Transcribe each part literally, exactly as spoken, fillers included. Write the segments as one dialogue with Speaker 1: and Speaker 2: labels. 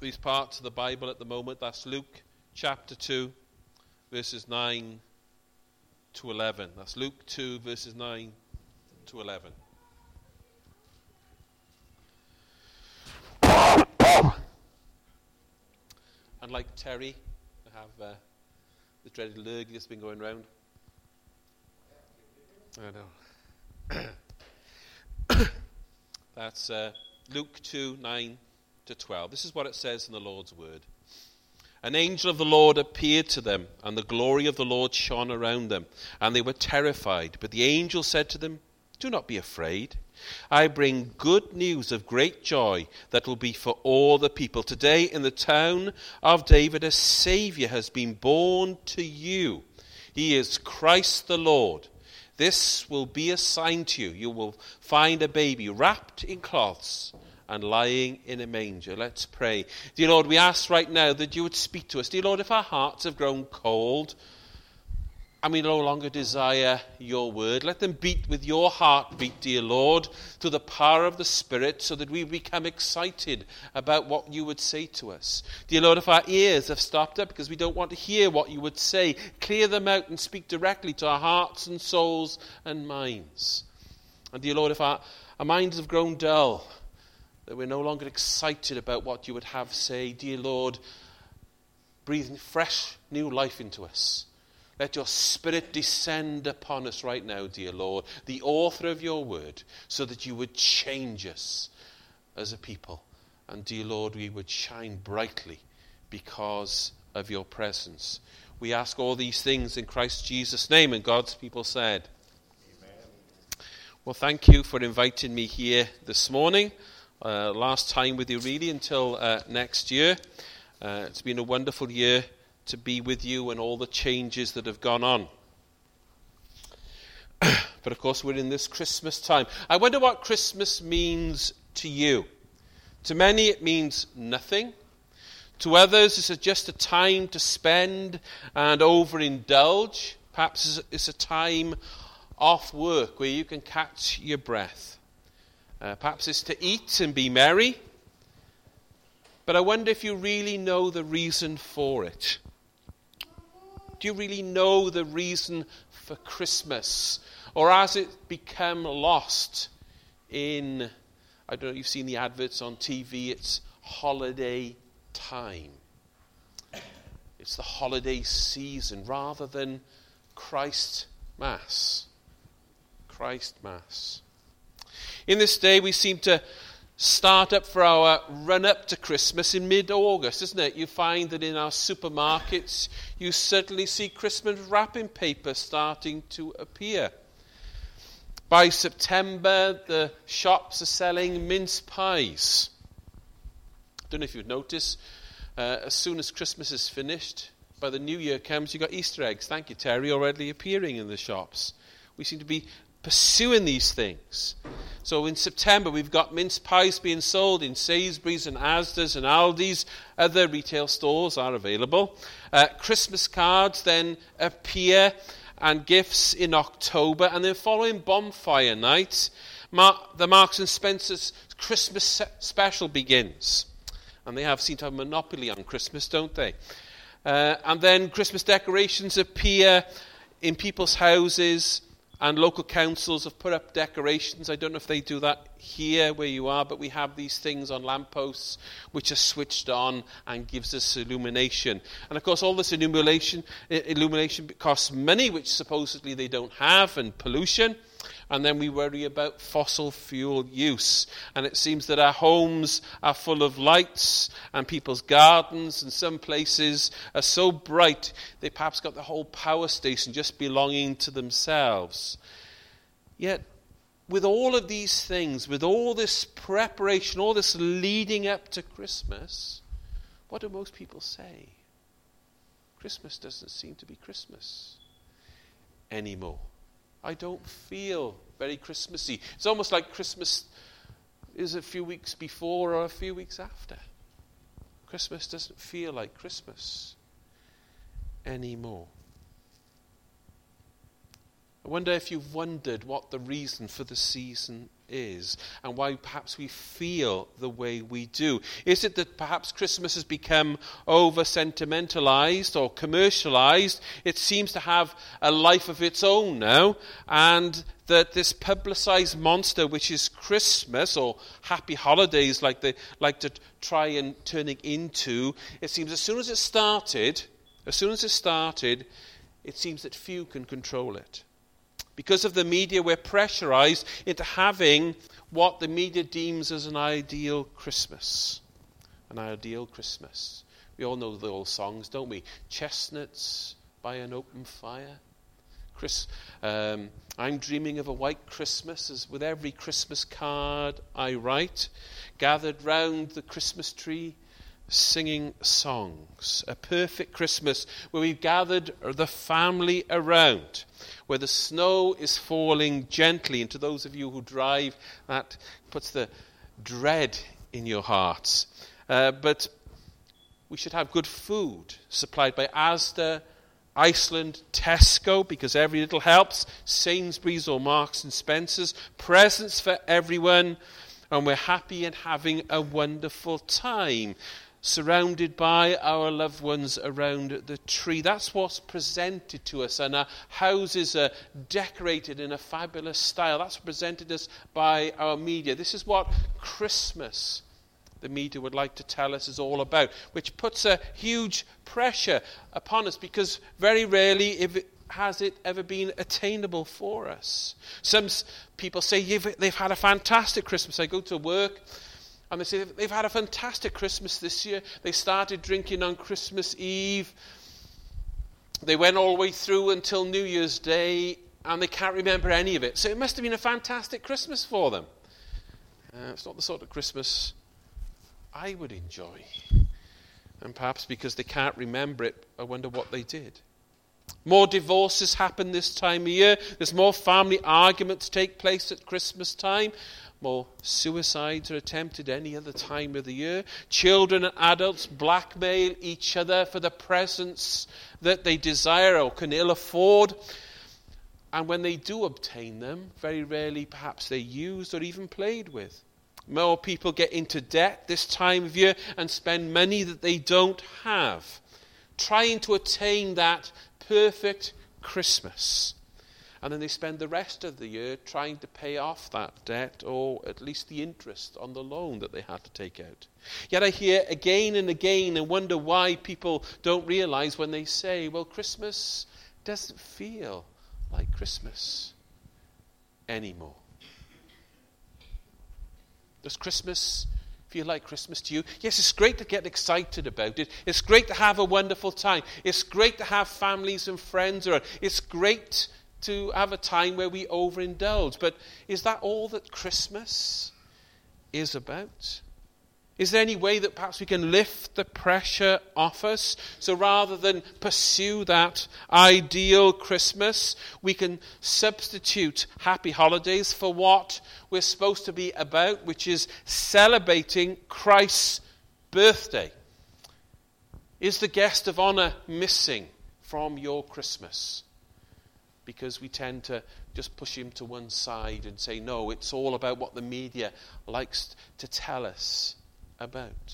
Speaker 1: these parts of the Bible at the moment. That's Luke chapter two, verses nine to eleven. That's Luke two, verses nine to eleven. And like Terry, I have uh, the dreaded lurgy that's been going round. I know. That's uh, Luke two, nine to twelve. This is what it says in the Lord's word. An angel of the Lord appeared to them, and the glory of the Lord shone around them, and they were terrified. But the angel said to them, "Do not be afraid. I bring good news of great joy that will be for all the people. Today in the town of David a Saviour has been born to you. He is Christ the Lord. This will be a sign to you. You will find a baby wrapped in cloths and lying in a manger." Let's pray. Dear Lord, we ask right now that you would speak to us. Dear Lord, if our hearts have grown cold and we no longer desire your word, let them beat with your heartbeat, dear Lord, through the power of the Spirit, so that we become excited about what you would say to us. Dear Lord, if our ears have stopped up because we don't want to hear what you would say, clear them out and speak directly to our hearts and souls and minds. And dear Lord, if our, our minds have grown dull, that we're no longer excited about what you would have say, dear Lord, breathe fresh new life into us. Let your Spirit descend upon us right now, dear Lord, the author of your word, so that you would change us as a people. And dear Lord, we would shine brightly because of your presence. We ask all these things in Christ Jesus' name, and God's people said, Amen. Well, thank you for inviting me here this morning. Uh, last time with you really until uh, next year. Uh, it's been a wonderful year to be with you and all the changes that have gone on. But of course we're in this Christmas time. I wonder what Christmas means to you. To many it means nothing. To others it's just a time to spend and overindulge. Perhaps it's a time off work where you can catch your breath. Uh, perhaps it's to eat and be merry. But I wonder if you really know the reason for it. Do you really know the reason for Christmas? Or has it become lost in, I don't know, you've seen the adverts on T V, it's holiday time. It's the holiday season rather than Christ Mass. Christ Mass. In this day we seem to start up for our run-up to Christmas in mid-August, isn't it? You find that in our supermarkets, you certainly see Christmas wrapping paper starting to appear. By September, the shops are selling mince pies. I don't know if you've noticed, uh, as soon as Christmas is finished, by the new year comes, you've got Easter eggs. Thank you, Terry, already appearing in the shops. We seem to be pursuing these things. So in September we've got mince pies being sold in Sainsbury's and Asda's and Aldi's. Other retail stores are available. Uh, Christmas cards then appear and gifts in October, and then following bonfire night, Mar- the Marks and Spencer's Christmas se- special begins. And they have seem to have a monopoly on Christmas, don't they? Uh, and then Christmas decorations appear in people's houses. And local councils have put up decorations. I don't know if they do that here where you are, but we have these things on lampposts which are switched on and gives us illumination. And of course all this illumination, illumination costs money, which supposedly they don't have, and pollution. And then we worry about fossil fuel use. And it seems that our homes are full of lights, and people's gardens and some places are so bright they perhaps got the whole power station just belonging to themselves. Yet, with all of these things, with all this preparation, all this leading up to Christmas, what do most people say? Christmas doesn't seem to be Christmas anymore. I don't feel very Christmassy. It's almost like Christmas is a few weeks before or a few weeks after. Christmas doesn't feel like Christmas anymore. I wonder if you've wondered what the reason for the season is and why perhaps we feel the way we do? Is it that perhaps Christmas has become over-sentimentalized or commercialized? It seems to have a life of its own now, and that this publicized monster, which is Christmas or happy holidays like they like to try and turn it into, it seems as soon as it started, as soon as it started, it seems that few can control it. Because of the media, we're pressurized into having what the media deems as an ideal Christmas. An ideal Christmas. We all know the old songs, don't we? Chestnuts by an open fire. Chris, um, I'm dreaming of a white Christmas, as with every Christmas card I write. Gathered round the Christmas tree, singing songs. A perfect Christmas where we've gathered the family around, where the snow is falling gently. And to those of you who drive, that puts the dread in your hearts. Uh, but we should have good food supplied by Asda, Iceland, Tesco, because every little helps, Sainsbury's or Marks and Spencer's, presents for everyone, and we're happy and having a wonderful time, surrounded by our loved ones around the tree. That's what's presented to us, and our houses are decorated in a fabulous style. That's presented us by our media. This is what Christmas, the media would like to tell us, is all about, which puts a huge pressure upon us, because very rarely if it, has it ever been attainable for us. Some people say they've had a fantastic Christmas. I go to work and they say they've had a fantastic Christmas this year. They started drinking on Christmas Eve. They went all the way through until New Year's Day, and they can't remember any of it. So it must have been a fantastic Christmas for them. Uh, it's not the sort of Christmas I would enjoy. And perhaps because they can't remember it, I wonder what they did. More divorces happen this time of year. There's more family arguments take place at Christmas time. More suicides are attempted any other time of the year. Children and adults blackmail each other for the presents that they desire or can ill afford. And when they do obtain them, very rarely perhaps they're used or even played with. More people get into debt this time of year and spend money that they don't have, trying to attain that perfect Christmas. And then they spend the rest of the year trying to pay off that debt, or at least the interest on the loan that they had to take out. Yet I hear again and again and wonder why people don't realize when they say, well, Christmas doesn't feel like Christmas anymore. Does Christmas feel like Christmas to you? Yes, it's great to get excited about it. It's great to have a wonderful time. It's great to have families and friends around. It's great to have a time where we overindulge. But is that all that Christmas is about? Is there any way that perhaps we can lift the pressure off us? So rather than pursue that ideal Christmas, we can substitute happy holidays for what we're supposed to be about, which is celebrating Christ's birthday. Is the guest of honor missing from your Christmas? Because we tend to just push him to one side and say, no, it's all about what the media likes to tell us about.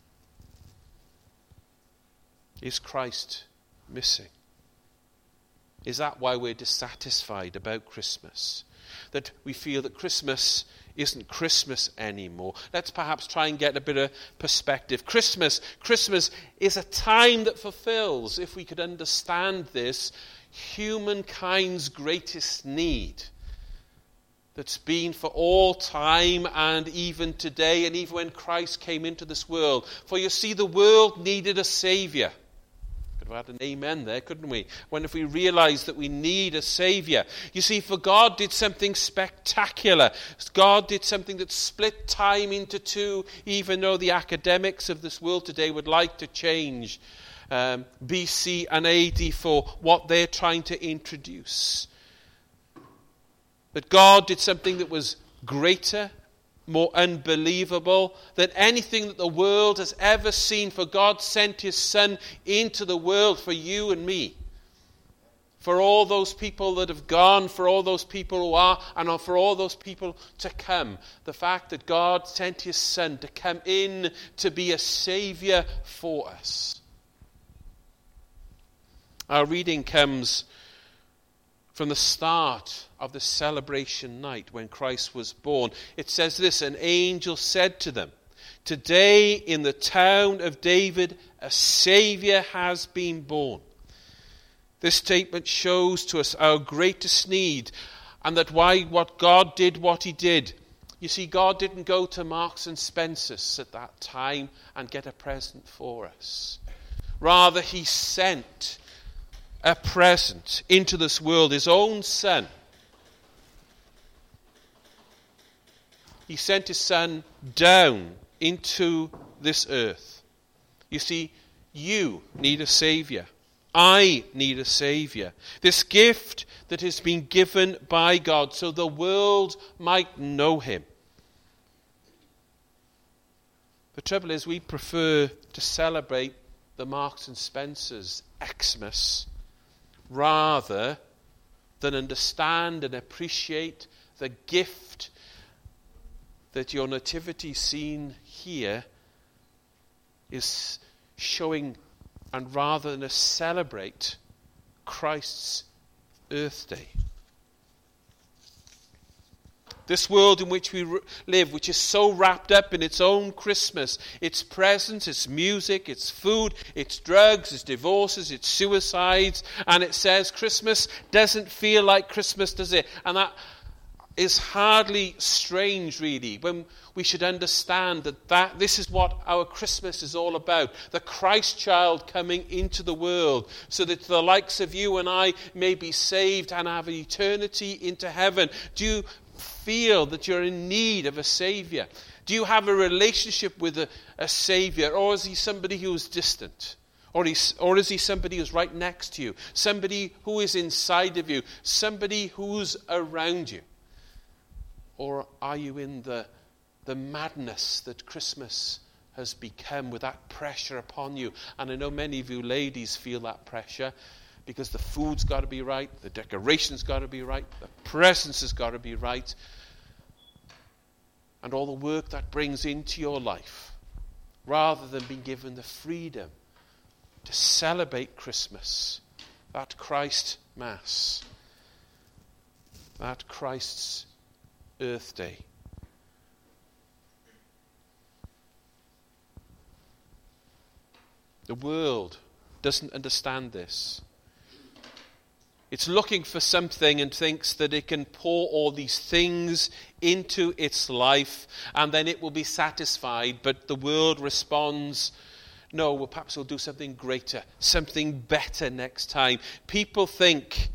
Speaker 1: Is Christ missing? Is that why we're dissatisfied about Christmas? That we feel that Christmas isn't Christmas anymore? Let's perhaps try and get a bit of perspective. Christmas, Christmas is a time that fulfills, if we could understand this, humankind's greatest need. That's been for all time and even today, and even when Christ came into this world. For you see, the world needed a Saviour. Could have had an amen there, couldn't we? When if we realize that we need a Saviour. You see, for God did something spectacular. God did something that split time into two, even though the academics of this world today would like to change um, B C and A D for what they're trying to introduce. That God did something that was greater, more unbelievable than anything that the world has ever seen. For God sent his Son into the world for you and me. for all those people that have gone, for all those people who are, and for all those people to come. The fact that God sent his Son to come in to be a Saviour for us. Our reading comes from the start of the celebration night when Christ was born. It says this, an angel said to them, today in the town of David a Saviour has been born. This statement shows to us our greatest need, and that why what God did what he did. You see, God didn't go to Marks and Spencer's at that time and get a present for us. Rather, he sent a present into this world, his own Son. He sent his Son down into this earth. You see, you need a Saviour. I need a Saviour. This gift that has been given by God so the world might know him. The trouble is we prefer to celebrate the Marks and Spencer's Xmas rather than understand and appreciate the gift that your nativity scene here is showing, and rather than to celebrate Christ's birthday. This world in which we live, which is so wrapped up in its own Christmas, its presents, its music, its food, its drugs, its divorces, its suicides, and it says Christmas doesn't feel like Christmas, does it? And that is hardly strange, really, when we should understand that, that this is what our Christmas is all about. The Christ child coming into the world so that the likes of you and I may be saved and have eternity into heaven. Do you feel that you're in need of a Saviour? Do you have a relationship with a, a Saviour? Or is he somebody who is distant? Or, he's, or is he somebody who's right next to you? Somebody who is inside of you? Somebody who's around you? Or are you in the, the madness that Christmas has become with that pressure upon you? And I know many of you ladies feel that pressure because the food's got to be right, the decoration's got to be right, the presents has got to be right, and all the work that brings into your life, rather than being given the freedom to celebrate Christmas, that Christ Mass, that Christ's Earth Day. The world doesn't understand this. It's looking for something and thinks that it can pour all these things into its life and then it will be satisfied. But the world responds, no, well, perhaps we'll do something greater, something better next time. People think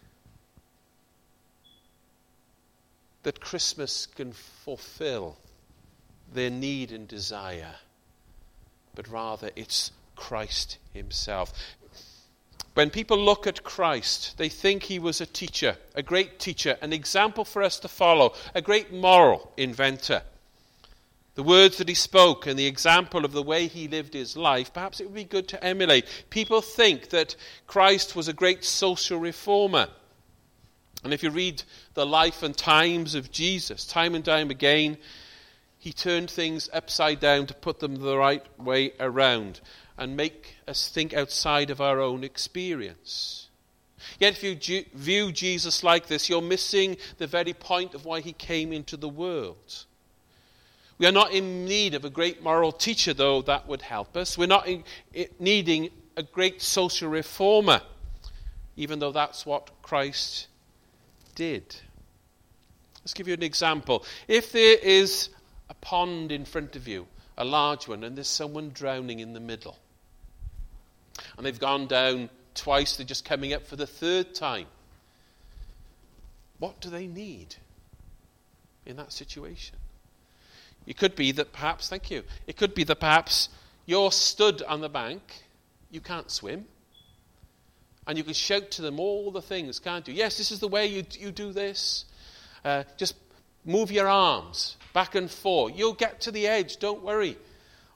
Speaker 1: that Christmas can fulfill their need and desire, but rather it's Christ himself. When people look at Christ, they think he was a teacher, a great teacher, an example for us to follow, a great moral inventor. The words that he spoke and the example of the way he lived his life, perhaps it would be good to emulate. People think that Christ was a great social reformer. And if you read the life and times of Jesus, time and time again, he turned things upside down to put them the right way around and make us think outside of our own experience. Yet if you ju- view Jesus like this, you're missing the very point of why he came into the world. We are not in need of a great moral teacher, though that would help us. We're not in, in, needing a great social reformer, even though that's what Christ did. Let's give you an example. If there is a pond in front of you, a large one, and there's someone drowning in the middle, and they've gone down twice, they're just coming up for the third time, what do they need in that situation? It could be that perhaps, thank you, it could be that perhaps you're stood on the bank, you can't swim, and you can shout to them all the things, can't you? Yes, this is the way you, you do this. Uh, just move your arms back and forth. You'll get to the edge, don't worry.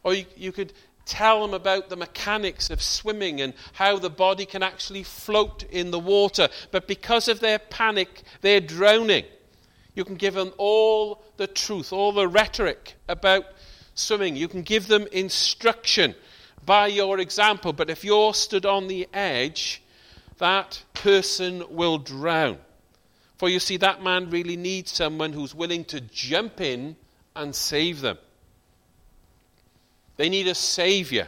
Speaker 1: Or you, you could tell them about the mechanics of swimming and how the body can actually float in the water. But because of their panic, they're drowning. You can give them all the truth, all the rhetoric about swimming. You can give them instruction by your example. But if you're stood on the edge, that person will drown. For you see, that man really needs someone who's willing to jump in and save them. They need a savior.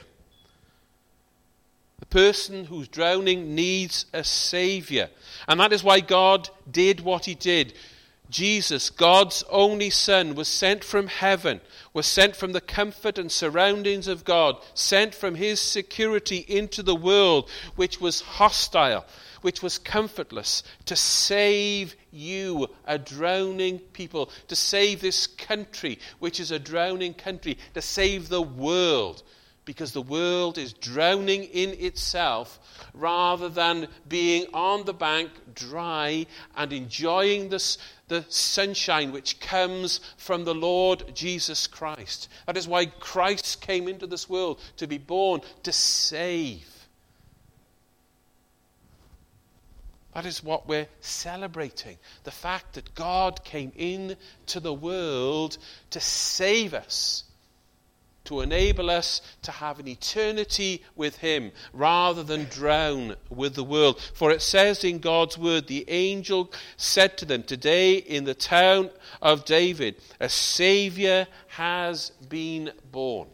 Speaker 1: The person who's drowning needs a savior. And that is why God did what he did. Jesus, God's only Son, was sent from heaven, was sent from the comfort and surroundings of God, sent from his security into the world, which was hostile, which was comfortless, to save you, a drowning people, to save this country, which is a drowning country, to save the world, because the world is drowning in itself rather than being on the bank, dry, and enjoying this, the sunshine which comes from the Lord Jesus Christ. That is why Christ came into this world, to be born, to save. That is what we're celebrating. The fact that God came into the world to save us, to enable us to have an eternity with him rather than drown with the world. For it says in God's word, the angel said to them, today in the town of David, a Savior has been born.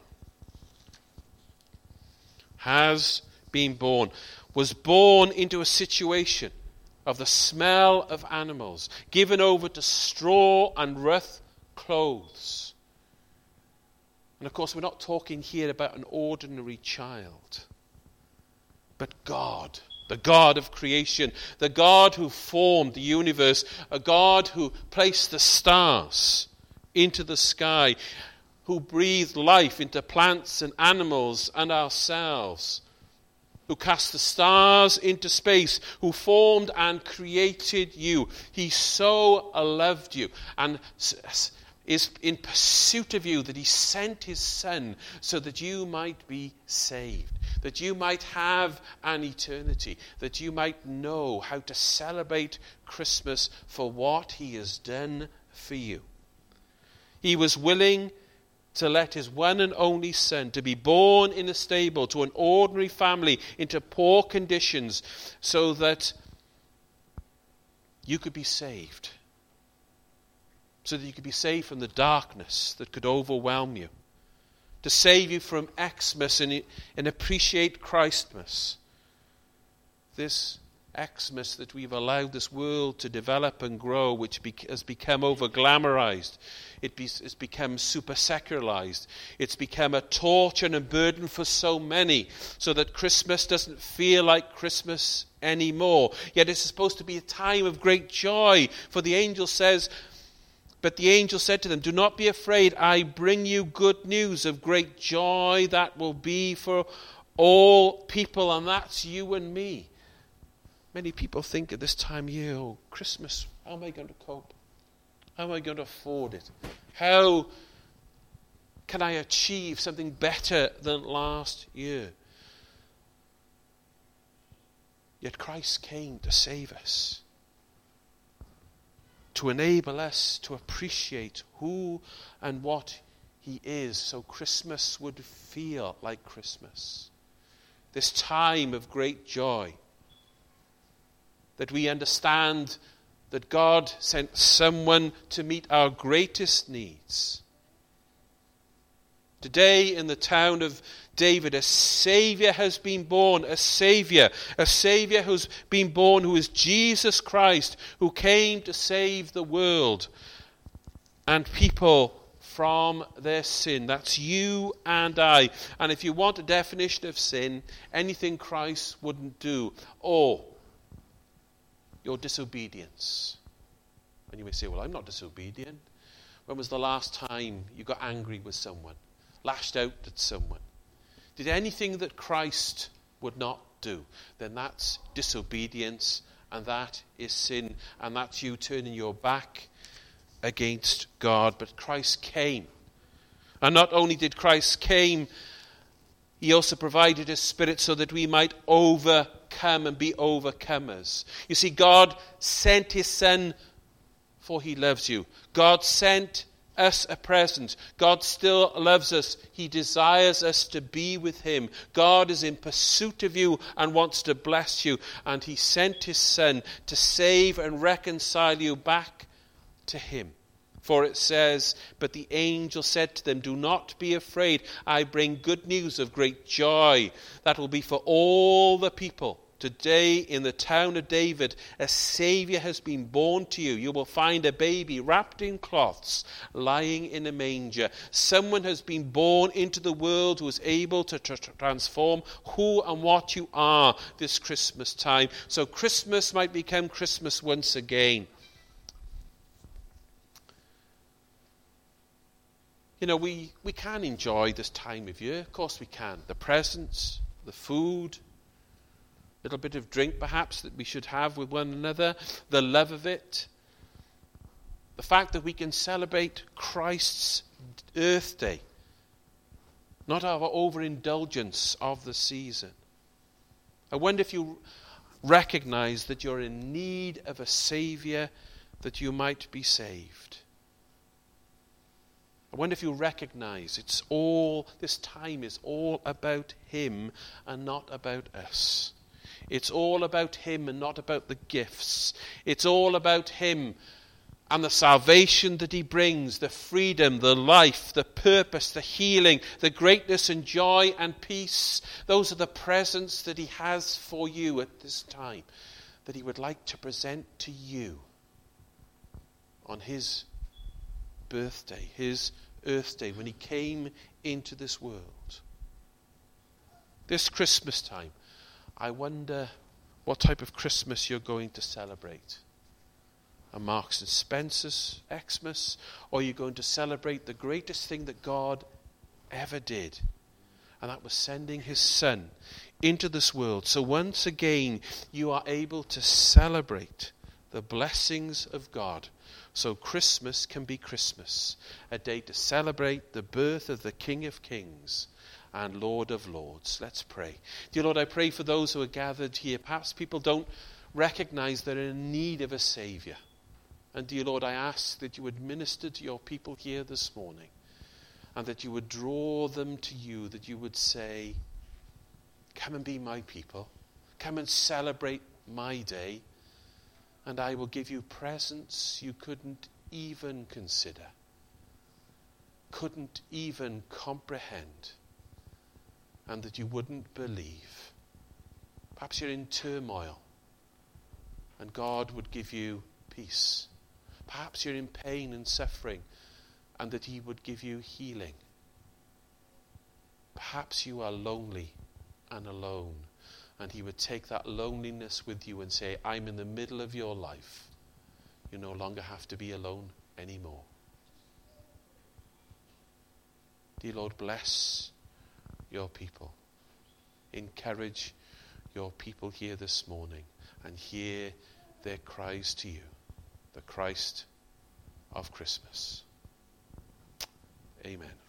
Speaker 1: Has been born. Was born into a situation of the smell of animals, given over to straw and rough clothes. And of course, we're not talking here about an ordinary child, but God, the God of creation, the God who formed the universe, a God who placed the stars into the sky, who breathed life into plants and animals and ourselves, who cast the stars into space, who formed and created you. He so loved you and is in pursuit of you that he sent his Son so that you might be saved, that you might have an eternity, that you might know how to celebrate Christmas for what he has done for you. He was willing to let his one and only Son to be born in a stable to an ordinary family into poor conditions so that you could be saved, so that you could be saved from the darkness that could overwhelm you, to save you from Xmas and, and appreciate Christmas. This Xmas that we've allowed this world to develop and grow, which be, has become over-glamorized. It be, it's become super-secularized. It's become a torture and a burden for so many, so that Christmas doesn't feel like Christmas anymore. Yet it's supposed to be a time of great joy. For the angel says, but the angel said to them, do not be afraid. I bring you good news of great joy that will be for all people, and that's you and me. Many people think at this time of year, oh, Christmas, how am I going to cope? How am I going to afford it? How can I achieve something better than last year? Yet Christ came to save us, to enable us to appreciate who and what he is, so Christmas would feel like Christmas. This time of great joy, that we understand that God sent someone to meet our greatest needs. Today in the town of David, a Savior has been born, a Savior, a Savior who's been born, who is Jesus Christ, who came to save the world and people from their sin. That's you and I. And if you want a definition of sin, anything Christ wouldn't do, or your disobedience. And you may say, well, I'm not disobedient. When was the last time you got angry with someone, lashed out at someone? Did anything that Christ would not do, then that's disobedience, and that is sin, and that's you turning your back against God. But Christ came, And not only did Christ came, he also provided his Spirit so that we might overcome and be overcomers. You see, God sent his Son for he loves you. God sent us a present. God still loves us. He desires us to be with him. God is in pursuit of you and wants to bless you. And he sent his Son to save and reconcile you back to him. For it says, but the angel said to them, do not be afraid. I bring good news of great joy that will be for all the people. Today in the town of David, a Savior has been born to you. You will find a baby wrapped in cloths, lying in a manger. Someone has been born into the world who is able to tr- transform who and what you are this Christmas time. So Christmas might become Christmas once again. You know, we, we can enjoy this time of year. Of course we can. The presents, the food, a little bit of drink perhaps that we should have with one another, the love of it. The fact that we can celebrate Christ's birthday, not our overindulgence of the season. I wonder if you recognize that you're in need of a Savior, that you might be saved. I wonder if you recognize it's all, this time is all about him and not about us. It's all about him and not about the gifts. It's all about him and the salvation that he brings, the freedom, the life, the purpose, the healing, the greatness and joy and peace. Those are the presents that he has for you at this time, that he would like to present to you on his birthday, his earth day, when he came into this world. This Christmas time, I wonder what type of Christmas you're going to celebrate. A Marks and Spencer's Xmas, or you're going to celebrate the greatest thing that God ever did, and that was sending his Son into this world. So once again, you are able to celebrate the blessings of God. So Christmas can be Christmas, a day to celebrate the birth of the King of Kings and Lord of Lords. Let's pray. Dear Lord, I pray for those who are gathered here. Perhaps people don't recognize they're in need of a Savior. And dear Lord, I ask that you would minister to your people here this morning, and that you would draw them to you, that you would say, come and be my people. Come and celebrate my day. And I will give you presents you couldn't even consider, couldn't even comprehend, and that you wouldn't believe. Perhaps you're in turmoil, and God would give you peace. Perhaps you're in pain and suffering, and that he would give you healing. Perhaps you are lonely and alone, and he would take that loneliness with you and say, I'm in the middle of your life. You no longer have to be alone anymore. Dear Lord, bless your people. Encourage your people here this morning, and hear their cries to you, the Christ of Christmas. Amen.